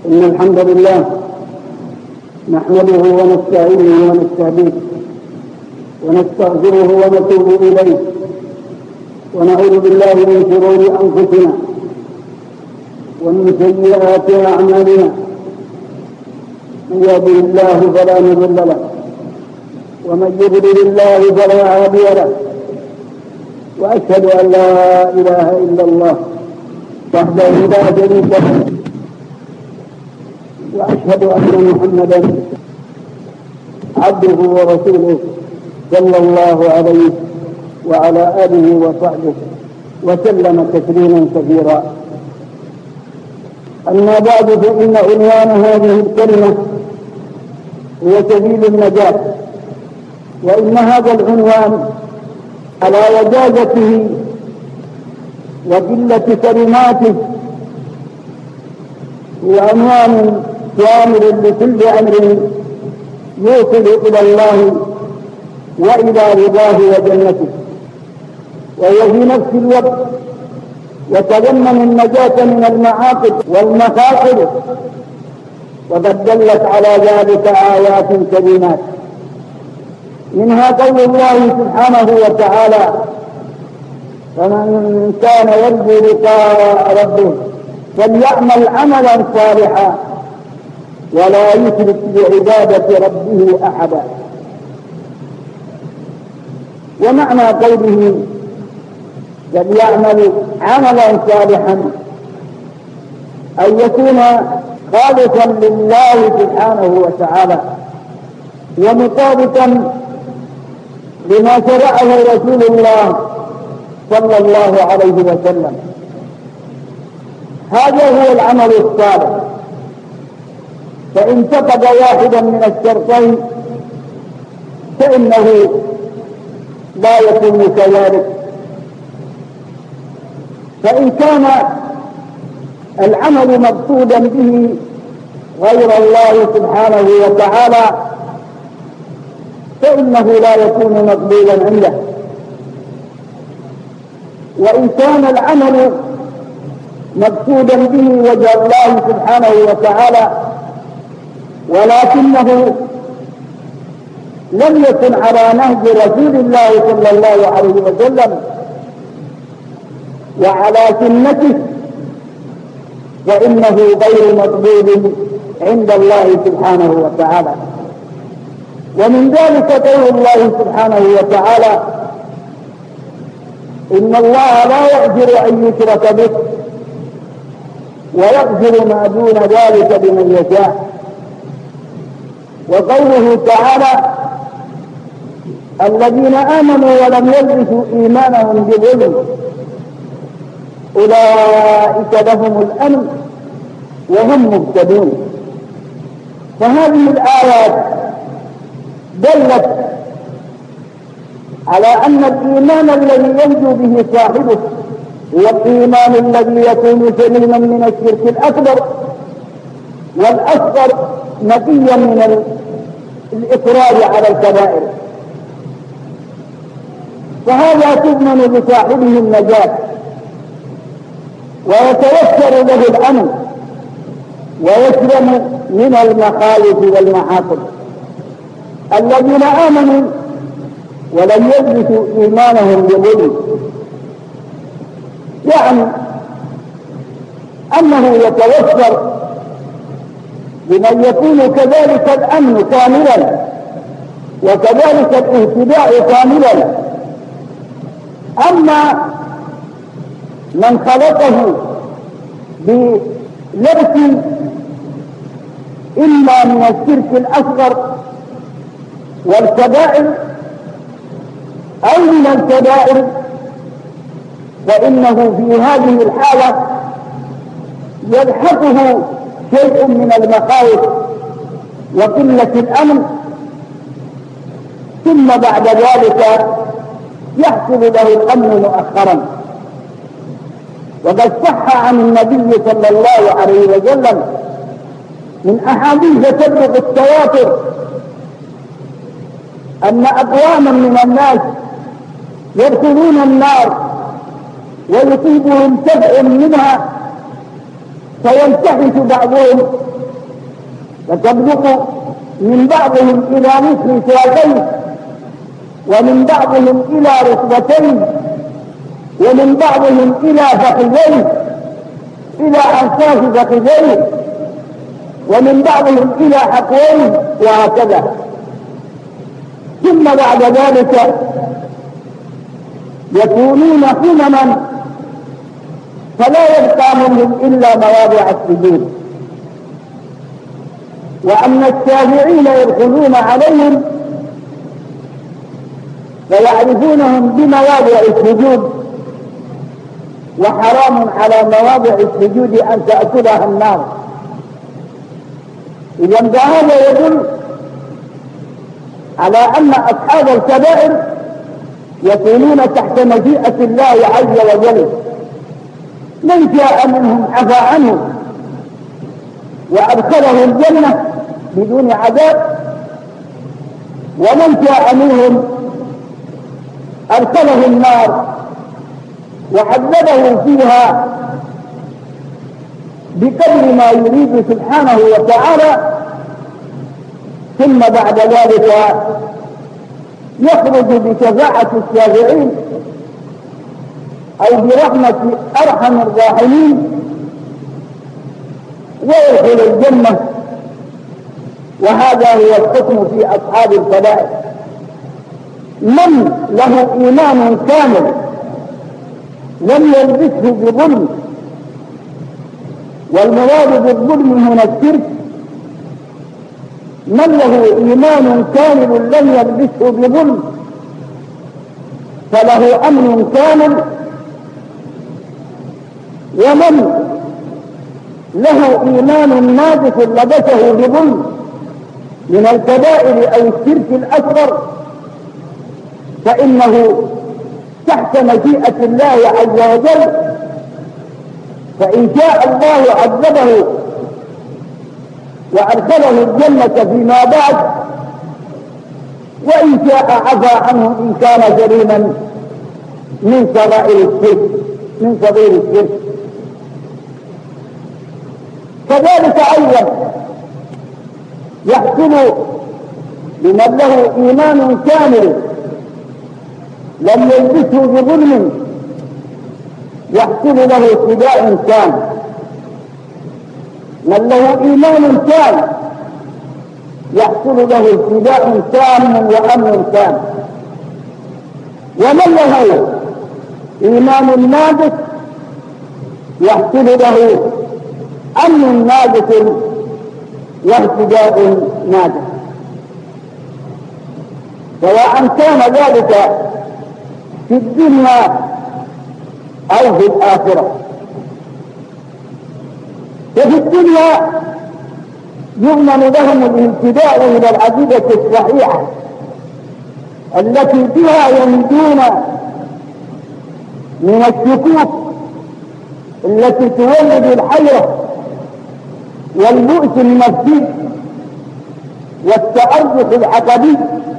إن الحمد لله نحمده ونستعينه ونستهديه ونستغفره ونتوب إليه ونعوذ بالله من شرور أنفسنا ومن سيئات أعمالنا. من يهده الله فلا مضل له ومن يضلل الله فلا هادي له، وأشهد أن لا إله إلا الله وحده لا شريك له، وأشهد أن محمدا عبده ورسوله صلى الله عليه وعلى آله وصحبه وسلم تسليما كثيرا. أما بعد، فإن عنوان هذه الكلمة هو سبيل النجاة، وإن هذا العنوان على وجازته وقلة كلماته هو عنوان شامل لكل أمر يوصل إلى الله وإلى رضاه وجنته، وهو في نفس الوقت يتضمن النجاة من المعاقب والمخاطر، وقد دلت على ذلك آيات كريمات، منها قول الله سبحانه وتعالى: فمن كان يرجو لقاء ربه فليعمل عملا صالحا ولا يشرك بعبادة ربه أحدا. ومعنى قوله فليعمل عملا صالحا أن يكون خالصا لله سبحانه وتعالى ومطابقا لما شرعه رسول الله صلى الله عليه وسلم. هذا هو العمل الصالح، فإن فقد واحدا من الشرطين فإنه لا يكون كذلك. فإن كان العمل مقصودا به غير الله سبحانه وتعالى فإنه لا يكون مقبولا عنده، وإن كان العمل مقصودا به وجه الله سبحانه وتعالى ولكنه لم يكن على نهج رسول الله صلى الله عليه وسلم وعلى سنته فإنه غير مقبول عند الله سبحانه وتعالى. ومن ذلك قول الله سبحانه وتعالى: إن الله لا يغفر أن يشرك به ويغفر ما دون ذلك لمن يشاء. وقوله تعالى: الذين آمنوا ولم يلبسوا إيمانهم بظلم أولئك لهم الأمن وهم مهتدون. فهذه الآيات دلت على أن الإيمان الذي ينجو به صاحبه هو الإيمان الذي يكون سليما من الشرك الأكبر والأصغر، نقيا من الإصرار على الكبائر، فهذا تضمن لصاحبه النجاة ويتيسر له الأمن ويسلم من المخاوف والمعاصي. الذين آمنوا ولم يلبسوا إيمانهم بظلم، يعني أنه يتوفر بمن يكون كذلك الأمن كاملا وكذلك الاهتداء كاملا. أما من خلقه بلبس إما من الشرك الأصغر والكبائر أو من الكبائر فإنه في هذه الحالة يلحقه شيء من المخاوف وقلة الأمن، ثم بعد ذلك يحصل له الأمن مؤخرا. وقد صح عن النبي صلى الله عليه وسلم من أحاديث تبلغ التواتر أن أقواما من الناس يدخلون النار ويصيبهم سبع منها فينتحش بعضهم فتبلغ من بعضهم إلى نصف ساقين، ومن بعضهم إلى ركبتين، ومن بعضهم إلى فخذين، إلى أنصاف فخذين، ومن بعضهم إلى حقوين، وهكذا. ثم بعد ذلك يكونون حمما فلا يبقى منهم إلا مواضع السجود. وأما الشافعين يدخلون عليهم فيعرفونهم بمواضع السجود، وحرام على مواضع السجود أن تأكلها النار. إذا فهذا يدل على أن أصحاب الكبائر يكونون تحت مشيئة الله عز وجل، من شاء منهم عفى عنه وأدخله الجنة بدون عذاب، ومن شاء منهم أدخله النار وعذبه فيها بقدر ما يريد سبحانه وتعالى. ثم بعد ذلك يخرج بشفاعة الشافعين أو برحمة أرحم الراحمين ويدخل الجنة. وهذا هو الحكم في أصحاب الكبائر. من له إيمان كامل لم يلبسه بظلم، والمراد بالظلم هنا الشرك، من له إيمان كامل لم يلبسه بظلم فله أمن كامل، ومن له إيمان ناقص لبسه بظلم من الكبائر أو الشرك الأصغر فإنه تحت مشيئة الله عز وجل، فإن شاء الله عذبه وأدخله الجنة فيما بعد، وإن شاء عفى عنه إن كان جريما من صغير الشرك. كذلك أيضا يحصل لمن له إيمان كامل لم يلبسه بظلم، يحصل له اتباع كامل. من له إيمان كامل يحصل له اتباع تام وأمن تام، ومن له إيمان ناقص يحصل له أمن ناقص واهتداء ناقص، سواء كان ذلك في الدنيا أو في الآخرة. ففي الدنيا يؤمن لهم الانتباه إلى العقيدة الصحيحة التي بها ينجون من الشكوك التي تولد الحيرة والبؤس النفسي والتأرجح العقدي،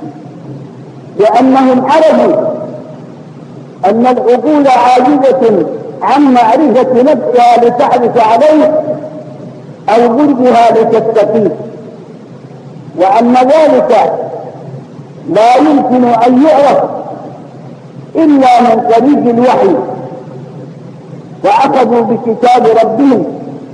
لأنهم عرفوا أن العقول عاجزة عن معرفة نفسها لتحرص عليه أو ضدها لتستقيم، وأن ذلك لا يمكن أن يعرف إلا من طريق الوحي، فأخذوا بكتاب ربهم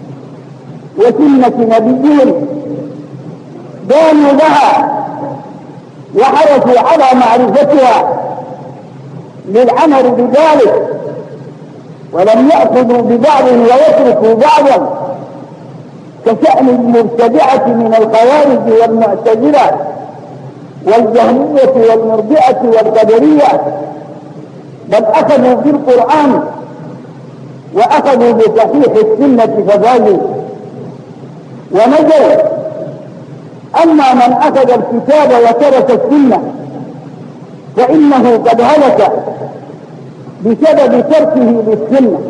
وسنة نبيهم دانوا لها وحرصوا على معرفتها للعمل بذلك، ولم يأخذوا ببعض ويتركوا بعضا كشأن المبتدعة من الخوارج والمعتزلة والجهمية والمرجئة والقدرية، بل أخذوا بالقرآن وأخذوا بصحيح السنة ففازوا ونجوا. أما من أخذ الكتاب وترك السنة فإنه قد هلك بسبب تركه للسنة.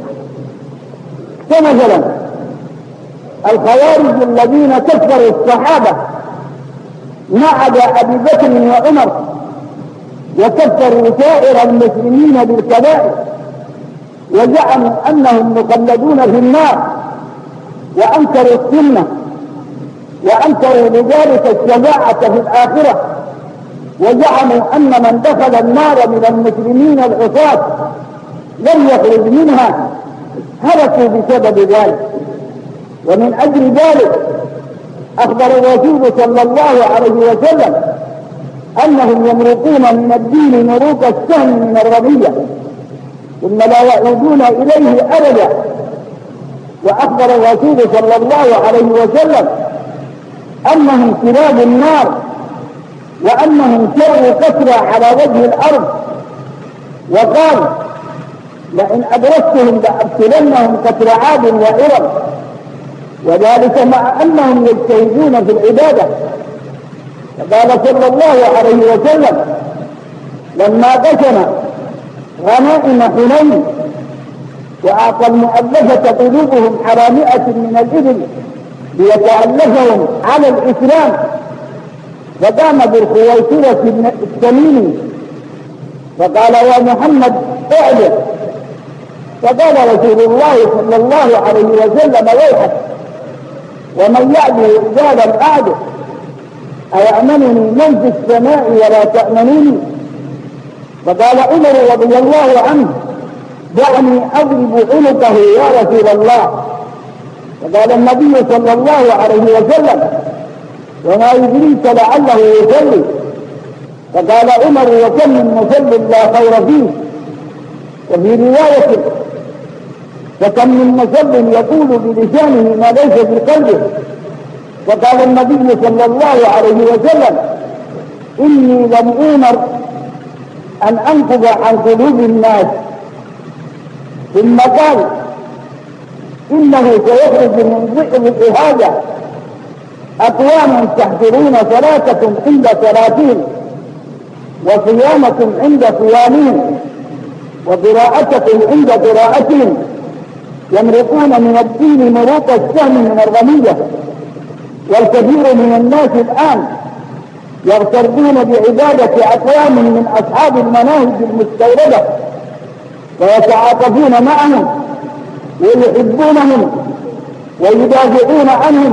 فمثلا الخوارج الذين كفروا الصحابة ما عدا أبي بكر وعمر وكفروا سائر المسلمين بالكبائر وزعموا أنهم مخلدون في النار، وأنكروا السنة، وأنكروا لذلك الشفاعة في الآخرة، وزعموا أن من دخل النار من المسلمين العصاة لم يخرج منها، هلكوا بسبب ذلك. ومن أجل ذلك أخبر الرسول صلى الله عليه وسلم أنهم يمرقون من الدين مروق السهم من الرمية ثم لا يعودون إليه أبدا. وأخبر الرسول صلى الله عليه وسلم أنهم كلاب النار، وأنهم شر كثرة على وجه الأرض، وقال لئن أدركتهم لأبتلنهم كثر عاد وإرم، وذلك مع أنهم يجتهدون في العبادة. فقال صلى الله عليه وسلم لما قسم غنائم حنين وأعطى المؤلفة قلوبهم على 100 من الإبل ليتألفهم على الإسلام، فقام بالخويصرة التميمي فقال يا محمد اعلم، فقال رسول الله صلى الله عليه وسلم ويحك ومن يعدل رجالا أعدل أيأمنني من في السماء ولا تأمنوني؟ فقال عمر رضي الله عنه دعني أضرب عنقه يا رسول الله. فقال النبي صلى الله عليه وسلم وما يدريك لعله يصلي؟ فقال عمر وكم من مصل لا خير فيه. وفي رواية فكم من مصل يقول بلسانه ما ليس في قلبه. فقال النبي صلى الله عليه وسلم إني لم أؤمر أن أنقض عن قلوب الناس. ثم قال إنه سيخرج من ضئر هذا أقوام تحضرون صلاتكم عند صلاتهم وصيامكم عند صيامهم وقراءتكم عند قراءتهم، يمرقون من الدين مروق السهم من الرمية. والكثير من الناس الآن يغترون بعبادة أقوام من أصحاب المناهج المستوردة ويتعاطفون معهم ويحبونهم ويدافعون عنهم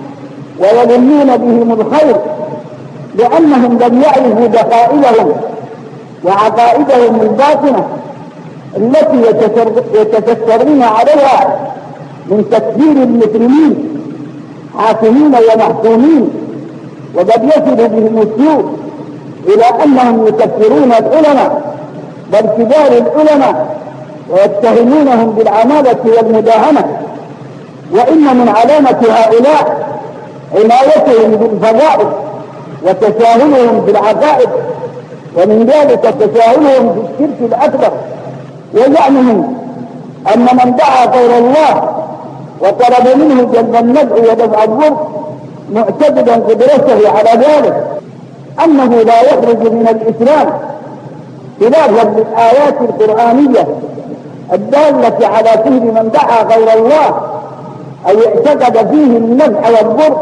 ويظنون بهم الخير، لأنهم لم يعرفوا دخائلهم وعقائدهم الباطنة التي يتسترون عليها من تكفير المسلمين حاكمين ومحكومين. وقد يصل بهم السوء إلى أنهم يكفرون العلماء بل كبار العلماء ويتهمونهم بالعمالة والمداهنة. وإن من علامة هؤلاء عنايتهم بالفضائل وتساهلهم بالعقائد، ومن ذلك تساهلهم بالشرك الأكبر، وزعمهم أن من دعا غير الله وطلب منه جلب النفع ودفع الضر معتقدا قدرته على ذلك أنه لا يخرج من الإسلام، خلافا للآيات القرآنية الدالة على كل من دعا غير الله أو اعتقد فيه النفع والضر،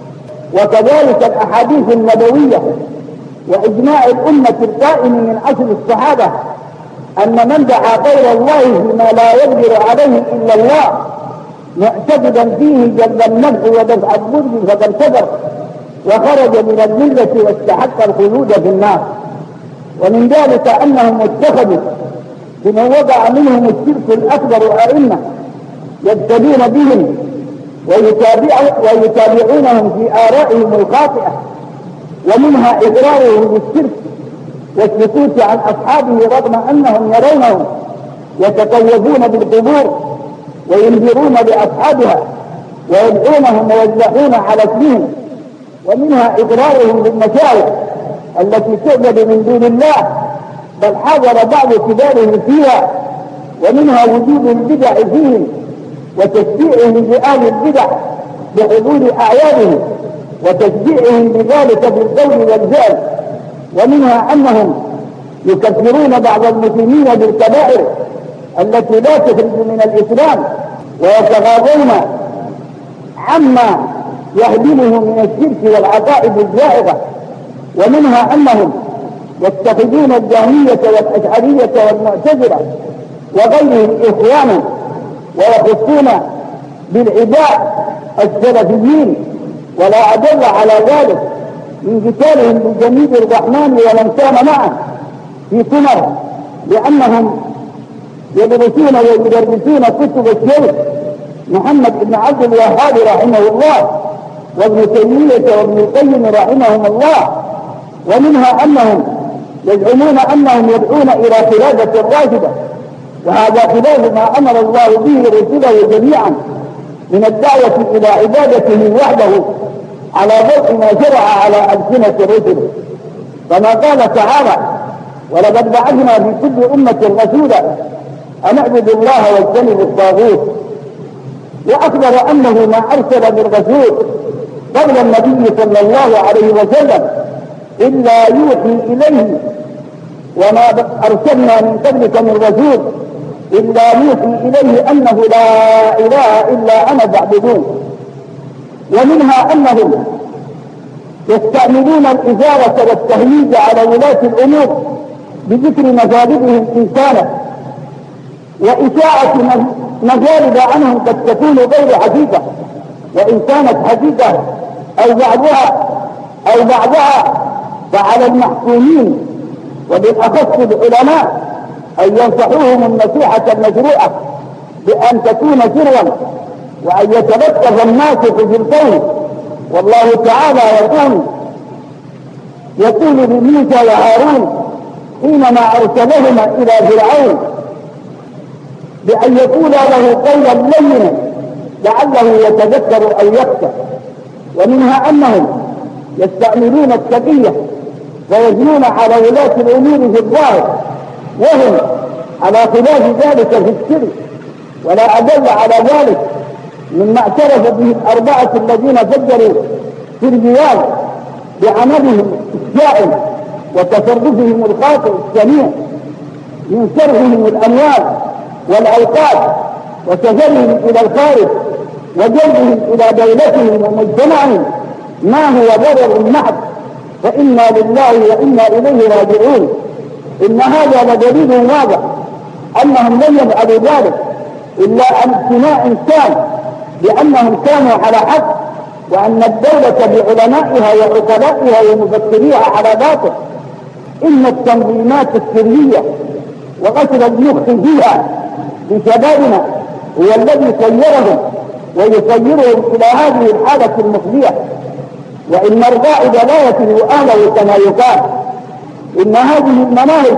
وكذلك الأحاديث النبوية وإجماع الأمة القائم من أصل الصحابة أن من دعا غير الله فيما لا يقدر عليه إلا الله معتقدا فيه جلب النفع ودفع الضر فقد كفر وخرج من الملة واستحق الخلود في النار. ومن ذلك أنهم اتخذوا بمن وضع منهم الشرك الأكبر أئمة يبتدون بهم ويتابعونهم في آرائهم الخاطئة، ومنها إقرارهم بالشرك والسكوت عن أصحابه رغم أنهم يرونهم يتطوفون بالقبور وينذرون بأصحابها ويدعونهم ويذبحون على اسمهم. ومنها إقرارهم بالمشايخ التي تعبد من دون الله بل حاضر بعض كبارهم فيها. ومنها وجود البدع فيهم وتشجيعهم بآل البدع بحضور أعيادهم وتشجيعهم بذلك بالقول والفعل. ومنها أنهم يكفرون بعض المسلمين بالكبائر التي لا تخرج من الإسلام ويتغاضون عما يهدمه من الشرك والعقائد الزائغة. ومنها أنهم يتخذون الجهمية والأشعرية والمعتزلة وغيرهم إخوانا ويخصون بالعداء السلفيين، ولا أدل على ذلك من قتالهم بجنيد الرحمن ومن كان معه في سمر، لأنهم يدرسون ويدرسون كتب الشيخ محمد بن عبد الوهاب رحمه الله وابن تيمية وابن القيم رحمهم الله. ومنها أنهم يزعمون أنهم يدعون إلى خلافة الراشدة، وهذا خلاف ما أمر الله به رسله جميعا من الدعوة إلى عبادته وحده على ضوء ما شرع على ألسنة رسله، كما قال تعالى: ولقد بعثنا في كل أمة رسولا أن اعبدوا الله واجتنبوا الطاغوت. وأخبر أنه ما أرسل بالرسول قبل النبي صلى الله عليه وسلم إلا يوحي إليه، وما أرسلنا من قبلك من رسول إلا يوحي إليه أنه لا إله إلا أنا فاعبدون. ومنها أنهم يستعملون الإثارة والتهييج على ولاة الأمور بذكر مطالبهم إن كانت، وإشاعة مجالب عنهم قد تكون غير حقيقة، وإن كانت حقيقة أو بعضها فعلى المحكومين وبالأخص العلماء أن ينصحوهم النصيحة المشروعة بأن تكون سرا، وأن يتلطف الناس في الكون. والله تعالى يقول لموسى وهارون حينما أرسلهما إلى فرعون بأن يقول له قولا لينا لعله يتذكر أو يخشى. ومنها أنهم يستعملون التقية ويجنون على ولاة الأمور في الظاهر، وهم على خلاف ذلك في السر. ولا أدل على ذلك مما اعترف به الأربعة الذين فجروا في الرياض بعملهم الجائل وتصرفهم الخاطئ السميع من صرفهم الأموال والأوقات وسفرهم إلى الخارج وجلبهم إلى دولتهم ومجتمعهم ما هو ضرر محض، فإنا لله وإنا إليه راجعون. إن هذا لدليل واضح أنهم لم يفعلوا ذلك إلا عن اقتناع كان بأنهم كانوا على حق، وأن الدولة بعلمائها وعقلائها ومفكريها على باطل. إن التنظيمات السرية وقتل المخ فيها لشبابنا هو الذي سيرهم ويسيرهم إلى هذه الحالة المخزية. وإن الرائد لا يتلو أهله كما يقال. إن هذه المناهج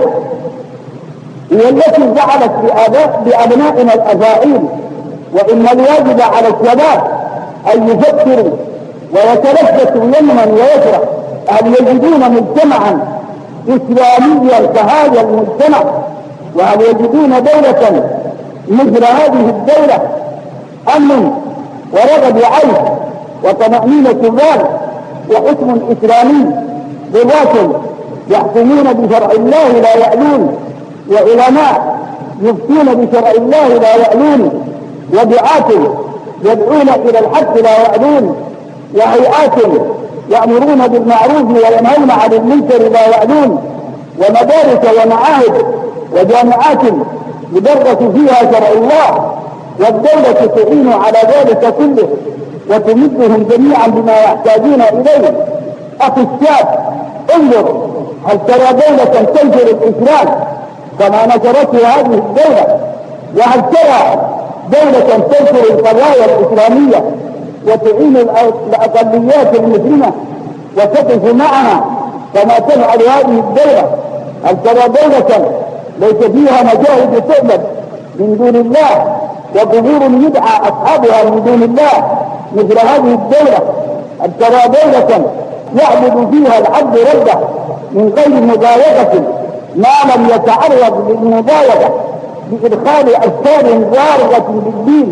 هي التي جعلت بأبنائنا الأفاعيل. وإن الواجب على الشباب أن يفكروا ويتلفتوا يمنا ويسرا، هل يجدون مجتمعا إسلاميا كهذا المجتمع؟ وهل يجدون دولة مثل هذه الدولة؟ أمن ورغد عيش وطمأنينة بال وحكم إسلامي ضباط يحكمون بشرع الله لا يعلون، وعلماء يفتون بشرع الله لا يعلون، ودعاة يدعون إلى الحق لا يعلون، وهيئات يأمرون بالمعروف وينهون عن المنكر لا يعلون، ومدارس ومعاهد وجامعات يدرس فيها شرع الله، والدولة تعين على ذلك كله وتمدهم جميعا بما يحتاجون إليه. أخي الشاب، انظر هل ترى دولة تنشر الإسلام كما نشرته هذه الدولة؟ وهل ترى دولة تنشر القضايا الإسلامية وتعين الأقليات المسلمة وتقف معها كما تفعل هذه الدولة؟ هل ترى دولة ليس فيها مجاهد تعبد من دون الله وقبور يدعى أصحابها من دون الله مثل هذه الدولة؟ هل ترى دولة يعبد فيها العبد ربه من غير مضايقة ما لم يتعرض للمضايقة بإدخال أفكار ضارة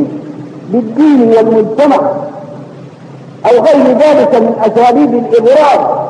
بالدين والمجتمع أو غير ذلك من أساليب الإضرار؟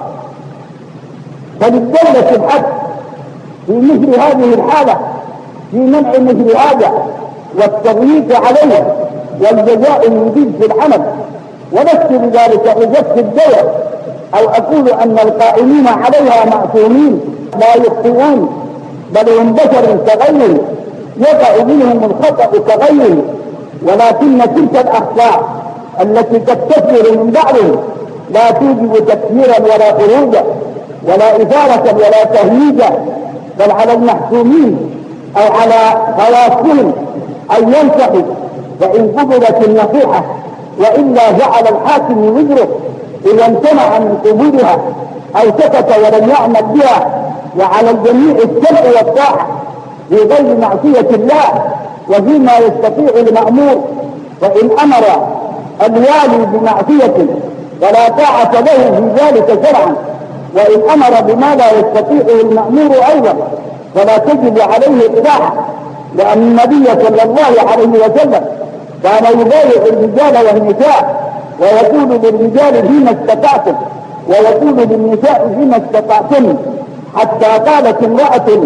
فللدولة الحق في مثل هذه الحالة في منع مثل هذا والتضييق عليه والجزاء المجيد في العمل. ولست بذلك أجف الدولة أو أقول أن القائمين عليها معصومين لا يخطئون، بل هم بشر كغيره يقع منهم الخطأ كغيره، ولكن تلك الأخطاء التي تكتثر من بعضهم لا توجب تكفيرا ولا خروجا ولا إثارة ولا تهييجا، بل على المحكومين أو على خواصهم أن ينصحوا فإن قبلت النصيحة، وإلا جعل الحاكم وزره إذا امتنع من قبولها أو سكت ولم يعمل بها. وعلى الجميع السمع والطاعة في غير معصية الله وفيما يستطيع المأمور، فإن أمر الوالي بمعصية فلا طاعة له في ذلك شرعا، وإن أمر بما لا يستطيعه المأمور أيضا فلا تجب عليه الطاعة، لأن النبي صلى الله عليه وسلم كان يبايع الرجال والنساء ويقول للرجال فيما استطعتم ويقول للنساء فيما استطعتم، حتى قالت امرأة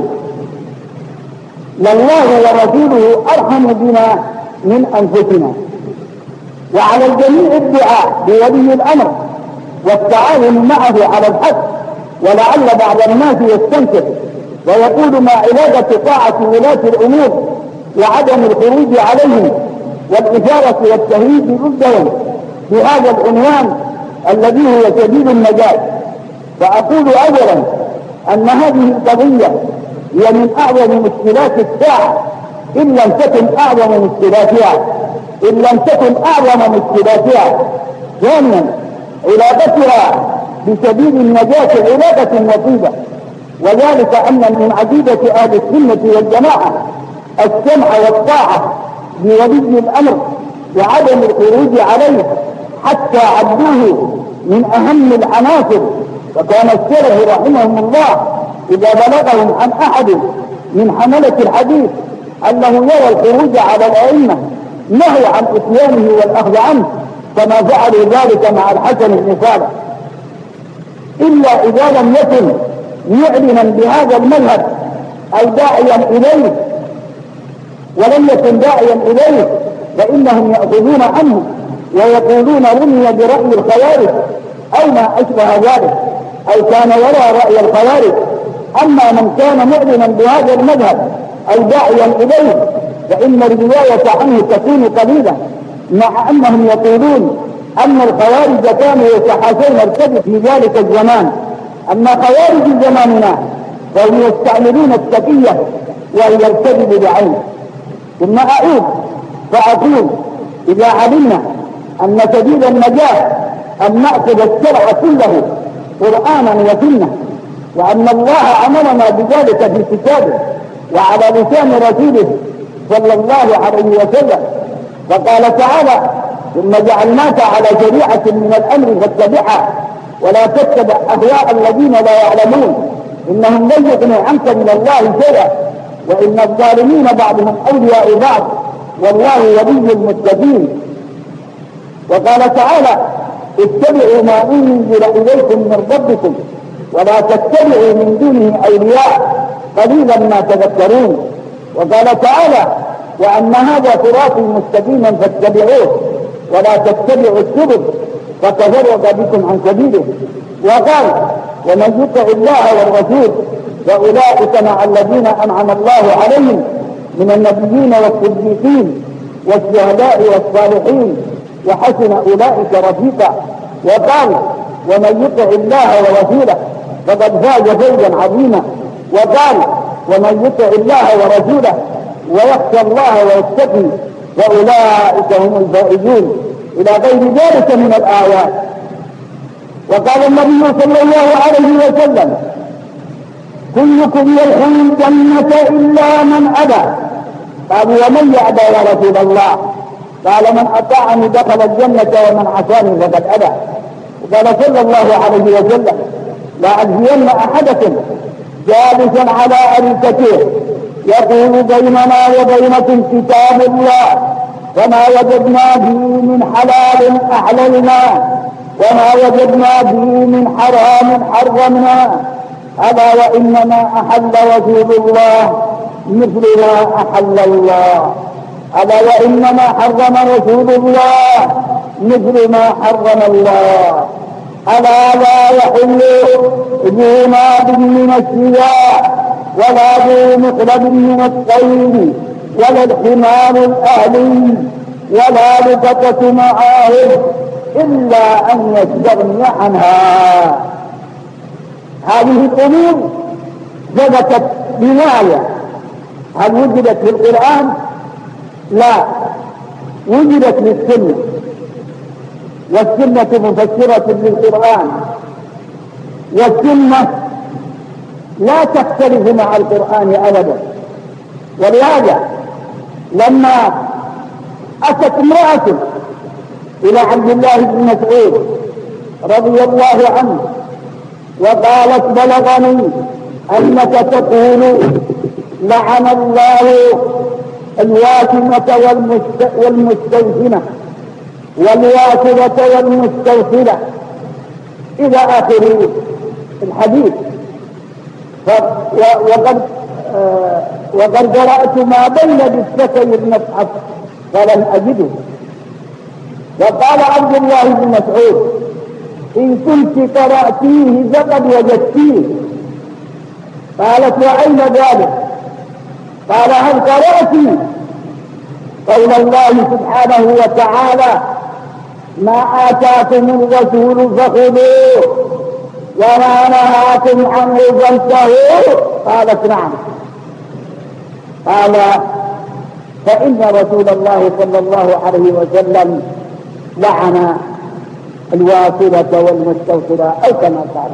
لله ورسوله أرحم بنا من أنفسنا. وعلى الجميع الدعاء بولي الأمر والتعاون معه على الحق، ولعل بعض الناس يستنكر ويقول ما علاجة طاعة ولاة الأمور وعدم الخروج عليهم والإشارة والتهييج ضدهم في هذا العنوان الذي هو سبيل النجاة. فأقول أولا أن هذه القضية هي من أعظم مشكلات الساعة إن لم تكن أعظم مشكلاتها. ثانيا علاقتها بسبيل النجاة علاقة وطيدة، وذلك أن من عقيدة أهل السنة والجماعة السمع والطاعة بولي الأمر وعدم الخروج عليه، حتى عدوه من أهم العناصر. وكان السلف رحمهم الله إذا بلغهم عن أحد من حملة الحديث أنه يرى الخروج على الأئمة نهوا عن إتيانه والأخذ عنه، كما فعلوا ذلك مع الحسن بن صالح، إلا إذا لم يكن معلنا بهذا المذهب أو داعيا إليه، ولم يكن داعيا إليه فإنهم يأخذون عنه ويقولون رمي برأي الخوارج أو ما أشبه ذلك، أو كان وراء رأي الخوارج. أما من كان معلنا بهذا المذهب أو داعيا إليه فإن الرواية عنه تكون قليلة، مع أنهم يقولون أن الخوارج كانوا يتحاشون الكذب في ذلك الزمان. أما خوارج زماننا فهم يستعملون التقية وهي الكذب بعينه. ثم أعود فأقول إذا علمنا أن سبيل النجاة أن نأخذ الشرع كله قرآنا وسنة، وأن الله أمرنا بذلك في كتابه وعلى لسان رسوله صلى الله عليه وسلم، فقال تعالى ثم جعلناك على شريعة من الأمر فاتبعها ولا تتبع أهواء الذين لا يعلمون إنهم لن يغنوا عنك من الله شيئا وإن الظالمين بعضهم أولياء بعض والله ولي المتقين. وقال تعالى اتبعوا ما أنزل إليكم من ربكم ولا تتبعوا من دونه أولياء قليلا ما تذكرون. وقال تعالى وأن هذا صراطي مستقيما فاتبعوه ولا تتبعوا السبل فتفرق بكم عن سبيله. وقال ومن يطع الله والرسول فأولئك مع الذين أنعم الله عليهم من النبيين والصديقين والشهداء والصالحين وحسن أولئك رفيقا. وقال ومن يطع الله ورسوله فقد فاز فوزا عظيما. وقال ومن يطع الله ورسوله ويخشى الله ويتقي فأولئك هم الفائزون إلى غير ذلك من الآيات. وقال النبي صلى الله عليه وسلم كلكم يدخل الجنة إلا من أبى. قالوا ومن يأبى يا رسول الله؟ قال من أطاعني دخل الجنة ومن عصاني فقد أبى. وقال صلى الله عليه وسلم لا أجزين أحدكم جالسا على أريكته يقول بيننا وبينكم كتاب الله وما وجدنا به من حلال أحللنا وما وجدنا به من حرام حرمنا ألا وإنما أحل رسول الله مثل ما أحل الله ألا وإنما حرم رسول الله مثل ما حرم الله ألا لا يحل ذو ناب من السياء ولا ذو مخلب من الطير ولا الحمار الأهلي ولا لبقة معاهد إلا أن يستغني عنها. هذه الأمور ثبتت رواية. هل وجدت في القرآن؟ لا، وجدت للسنة، والسنة مفسرة للقرآن، والسنة لا تختلف مع القرآن أبدا. ولهذا لما أتت امرأة إلى عبد الله بن مسعود رضي الله عنه وقالت: بلغني أنك تقول لعن الله الواشمة والمستوسمة والواشمة والمستوصلة إلى آخر الحديث، وقد قرأت ما بين جثتي المصحف فلم أجده. وقال عبد الله بن مسعود: إن كنت قرأتيه فقد وجدتيه. قالت: وأين ذلك؟ قال: هل قرأت قول الله سبحانه وتعالى: ما آتاكم الرسول فخذوه وما نهاكم عنه فانتهوا؟ قالت: نعم. قال: فإن رسول الله صلى الله عليه وسلم لعن الواصلة والمستوصلة، أو كما قال.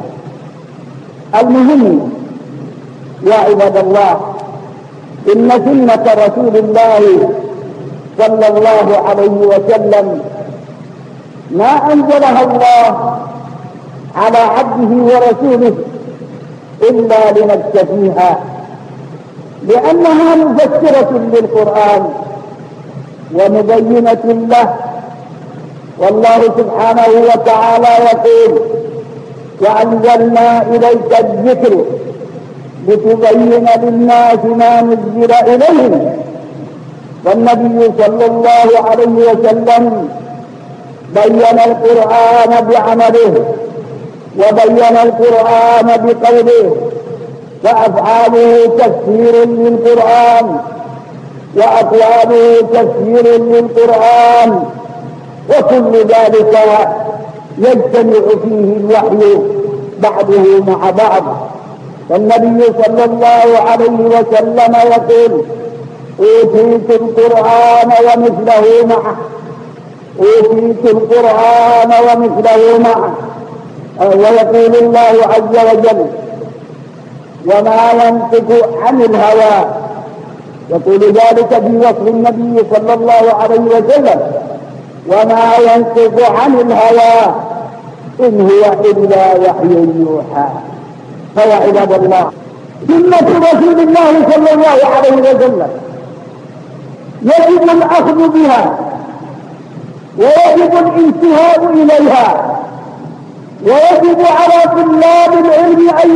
المهم يا عباد الله، إن سنة رسول الله صلى الله عليه وسلم ما أنزلها الله على عبده ورسوله إلا لنكتفيها، لأنها مفسرة للقرآن ومبينة له. والله سبحانه وتعالى يقول: وأنزلنا إليك الذكر لتبين للناس ما نزل إليهم. والنبي صلى الله عليه وسلم بين القرآن بعمله، وبين القرآن بقوله، فأفعاله تفسير للقرآن وأقواله تفسير للقرآن، وكل ذلك يجتمع فيه الوحي بعضه مع بعض. والنبي صلى الله عليه وسلم يقول: أوتيت القرآن ومثله معه، أوتيت القرآن ومثله معه. ويقول الله عز وجل: وما ينطق عن الهوى. يقول ذلك في وصف النبي صلى الله عليه وسلم: وما ينطق عن الهوى إن هو إلا وحي يوحى. فيا عباد الله، سنة رسول الله صلى الله عليه وسلم يجب الأخذ بها، ويجب الانتهاء إليها، ويجب على طلاب العلم أن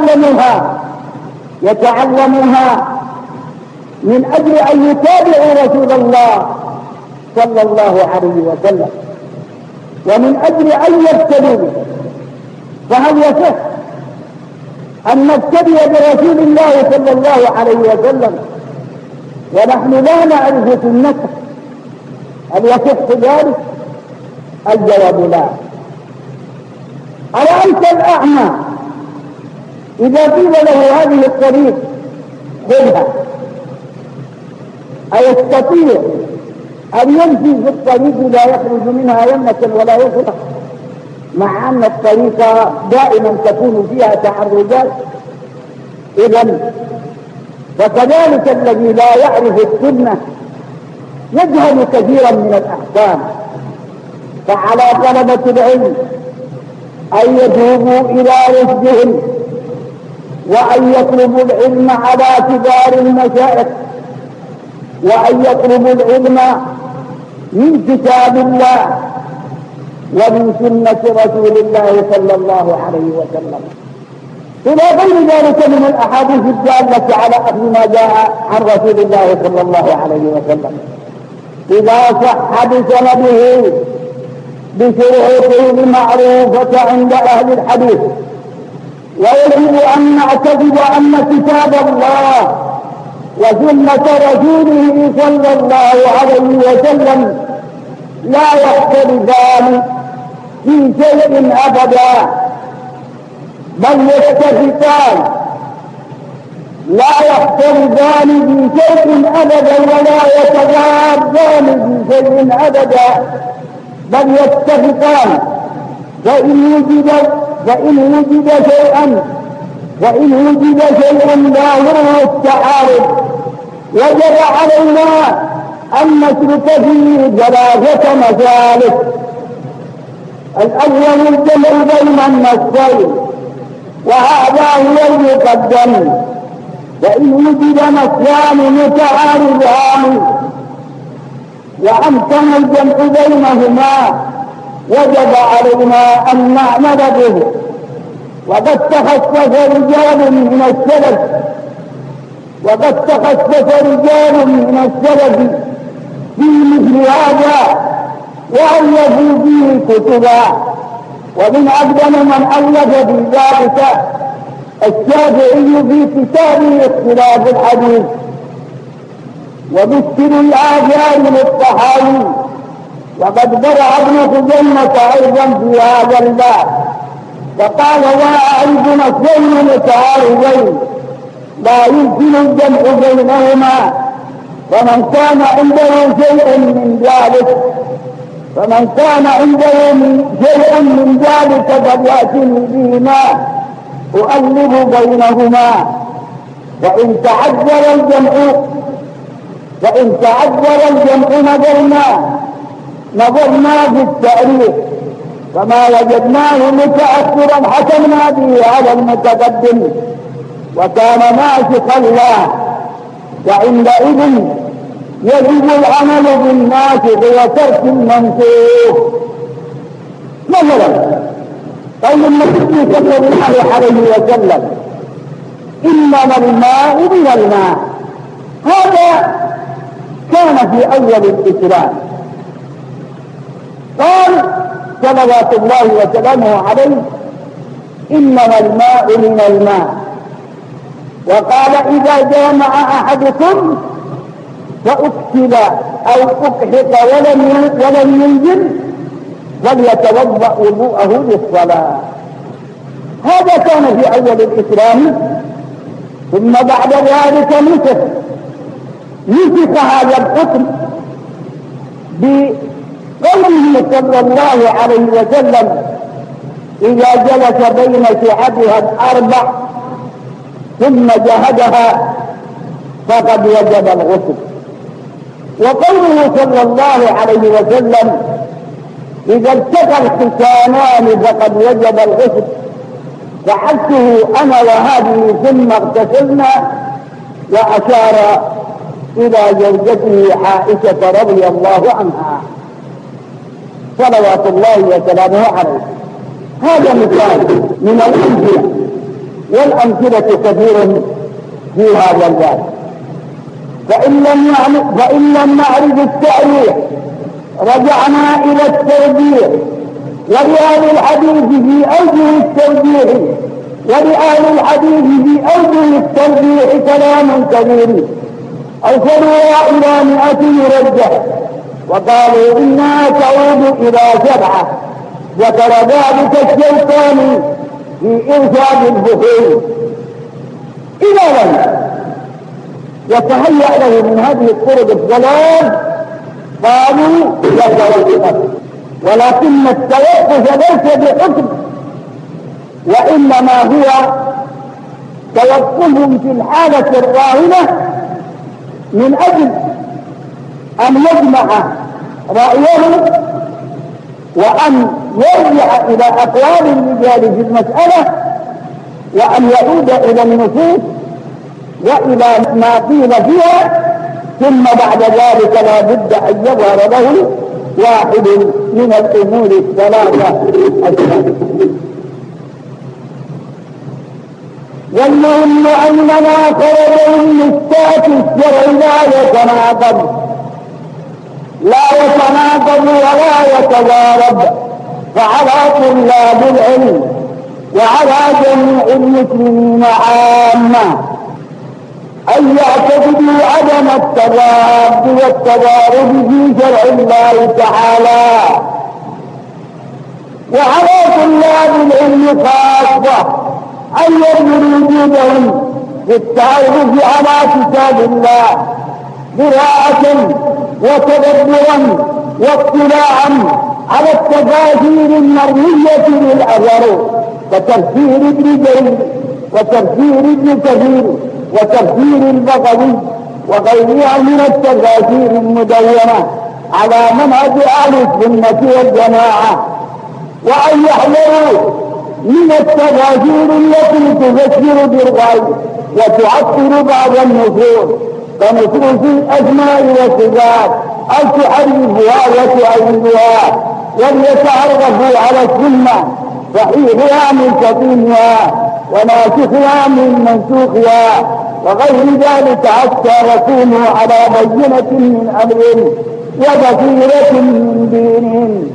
يتعلموها من أجل أن يتابعوا رسول الله صلى الله عليه وسلم، ومن أجل أن يبتدوا. فهل يصح أن نبتدي برسول الله صلى الله عليه وسلم ونحن لا نعرف سنته؟ هل يصح ذلك؟ الجواب لا. أرأيت الأعمى إذا قيل له هذه الطريق خذها، أيستطيع أن يمشي في الطريق لا يخرج منها يمنة ولا يسرا، مع أن الطريق دائما تكون فيها تعرجات؟ إذن فكذلك الذي لا يعرف السنة يجهل كثيرا من الأحكام. فعلى طلبة العلم أن يتوبوا إلى رشدهم، وأن يطلبوا العلم على كبار المشايخ، وأن يطلبوا العلم من كتاب الله ومن سنة رسول الله صلى الله عليه وسلم، إلى غير ذلك من الأحاديث الدالة على أخذ ما جاء عن رسول الله صلى الله عليه وسلم إذا صح بسنده بشروطه المعروفة عند أهل الحديث. ويجب أن نعتقد أن كتاب الله وسنة رسوله صلى الله عليه وسلم لا يختلفان في شيء أبدا، بل يتفقان، لا يختلفان في شيء أبدا ولا يتضادان في شيء أبدا، بل يتفقان. فإن وجد شيء ظاهره التعارض وجب علينا أن نترك فيه ثلاثة مسالك. الأول الجمع بين النصين، وهذا هو المقدم. فإن وجد نصان متعارضان وأمكن الجمع بينهما وجب علينا أن نعمل به. وقد تخصص رجال من السلف في مثل هذا وألفوا فيه كتبا، ومن أقدم من ألف في ذلك الشافعي في كتابه اختلاف الحديث، ومسكن الآثار للطحاوي، وقد برع ابن خزيمة أيضا في هذا الباب فقال: وأعرف نصين متعارضين لا يمكن الجمع بينهما، فمن كان عنده شيء من ذلك فليأتني بهما أؤلف بينهما. فإن تعذر الجمع نظرنا في التاريخ، فما وجدناه متأخرا حكمنا به على المتقدم، وكان ناسخا له، وعندئذ يجب العمل بالناسخ وترك المنسوخ. مثلا قول النبي صلى الله عليه وسلم: إنما الماء من الماء، هذا كان في أول الإسلام. قال صلوات الله وسلامه عليه: إنما الماء من الماء. وقال: إذا جامع أحدكم فأكسل أو أكحق ولم ينزل فليتوضأ وضوءه للصلاة. هذا كان في أول الإسلام، ثم بعد ذلك نسخ هذا الحكم بقوله صلى الله عليه وسلم: إذا جلس بين شعبها الأربع ثم جهدها فقد وجب الغسل. وقوله صلى الله عليه وسلم: إذا التقى الختانان فقد وجب الغسل، فحدته أنا وهذه ثم اغتسلنا، وأشار إلى زوجته عائشة رضي الله عنها صلوات الله وسلامه عليه. هذا مثال من الأمثلة، والأمثلة كثير في هذا الباب. فإن لم نعرف التأريخ رجعنا إلى الترجيح، ولأهل الحديث في أوجه الترجيح كلام كبير، أوصلوا إلى 100 مرجح، وقالوا إنها تعود إلى 7، ذكر ذلك الشيطاني في إرشاد البخاري. إذا لم يتهيأ له من هذه الطرق الثلاث قالوا يتوقف، ولكن التوقف ليس بحكم، وإنما هو توقف في الحالة الراهنة من أجل أن يجمع رأيه وأن يرجع إلى أقوال الرجال في المسألة، وأن يعود إلى النصوص وإلى ما قيل فيها، ثم بعد ذلك لا بد أن يظهر له واحد من الأمور الثلاثة الثانية. والمهم أننا خرج المستات الشرع لا يتناقض ولا يتضارب، فعلى طلاب العلم وعلى جميع المسلمين عامة أن يعتقدوا عدم التضاد والتضارب في شرع الله تعالى. وعلى طلاب العلم خاصة أن يبذلوا وجودهم في التعرف على كتاب الله قراءة وتدبرا واطلاعا على التفاسير المروية للأثر كتفسير ابن جرير وتفسير ابن كثير وتفسير البغوي وغيرها من التفاسير المدونة على منهج أهل السنة والجماعة، وأن يحذروا من التفاسير التي تفسر بالغيب وتعطل بعض النصوص كنصوص الأسماء والصفات أو تحرفها وتؤيدها، وليتعرفوا على السنة صحيحها من سقيمها وناسخها من منسوخها وغير ذلك حتى يكونوا على بينة من أمرهم وبصيرة من دينهم.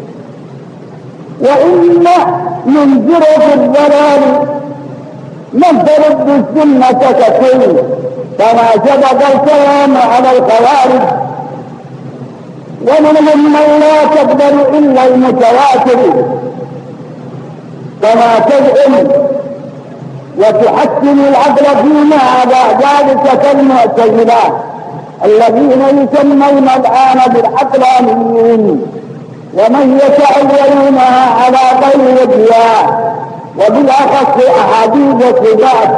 وإن من جرة الضلال من ترد السنة ككل، كما سبق الكلام على الخوارج، ومنهم من لا تقبل إلا المتواتر كما تزعم وتحكم العقل فيما على ذلك كالمعتزلة الذين يسمون الآن بالعقلانيين، ومن يتأولونها على غير وجهها وبالأخص أحاديث الصفات.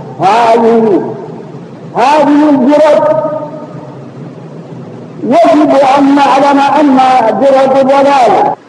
هذه الجرة يجب أن نعلم أن جرة ضلال